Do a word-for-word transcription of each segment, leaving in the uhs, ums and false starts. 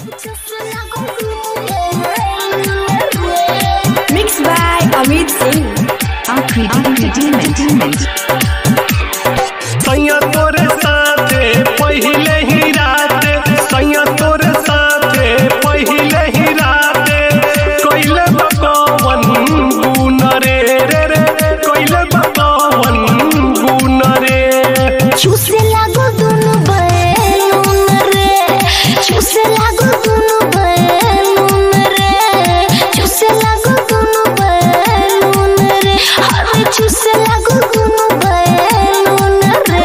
Mixed by Amit Singh. Akriti Entertainment. सैया तोरे साथे पहिले ही राते, सैया तोरे साथे पहिले ही राते, कोइले बकवन गुन रे रे रे, कोइले बकवन गुन रे। चूसे लागो दुनु बैलून रे, चूसे लागो दुनु बैलून रे, चूसे लागो दुनु बैलून रे, अरे चूसे लागो दुनु बैलून रे।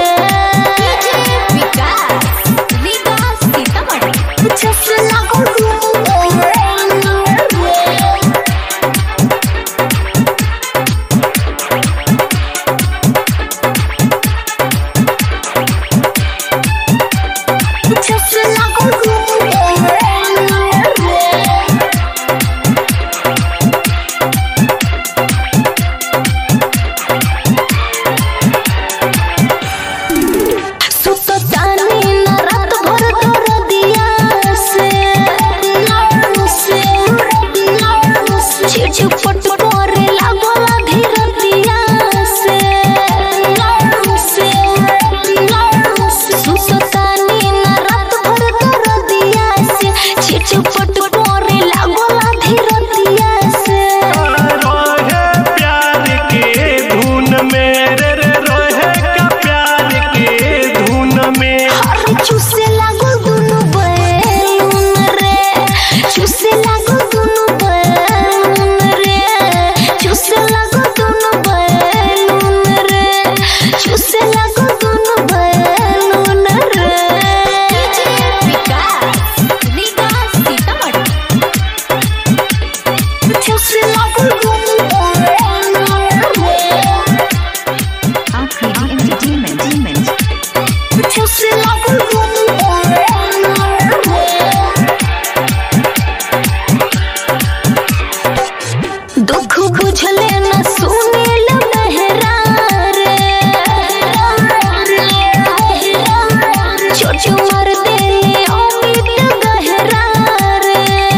चूसे लागो दुनु बैलून रे, चूसे लागो दुनु बैलून रे। सुतो तानी न रात भर कर दिया से, चिटपट करे लागला धीर दिया से, सुतो तानी न रात भर कर दिया से, चिटपट करे लागला धीर दिया से। रोहे प्यार के धुन में रे रे, रोहे का प्यार के धुन में। अरे चूसे लागो दुनु बैलून रे, चूसे लागो दुनु बैलून रे, चूसे लागो दुनु बैलून रे, चूसे लागो दुनु बैलून रे। चूसे लागो दुनु बैलून रे, Akriti Entertainment. चूसे लागो दुनु बैलून रे। दुख बुझले न सुनेल मेहरा रे, चोट मार देले अमित गहरा रे,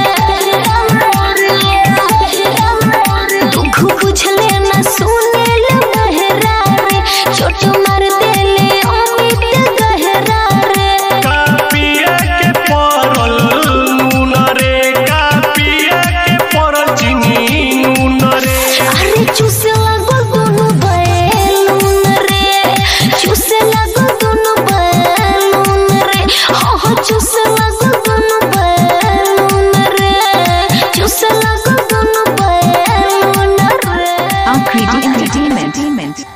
दुख बुझले न सुनेल मेहरा रे, चोट मार देले अमित गहरा रे। का पिए के परल नून रे, का पिए के परल चीनी नून रे। अरे चूसे लागो दुनु बैलून रे, चूसे लागो दुनु बैलून रे, हो हो चूसे लागो दुनु बैलून रे, चूसे लागो दुनु बैलून रे। Akriti Entertainment.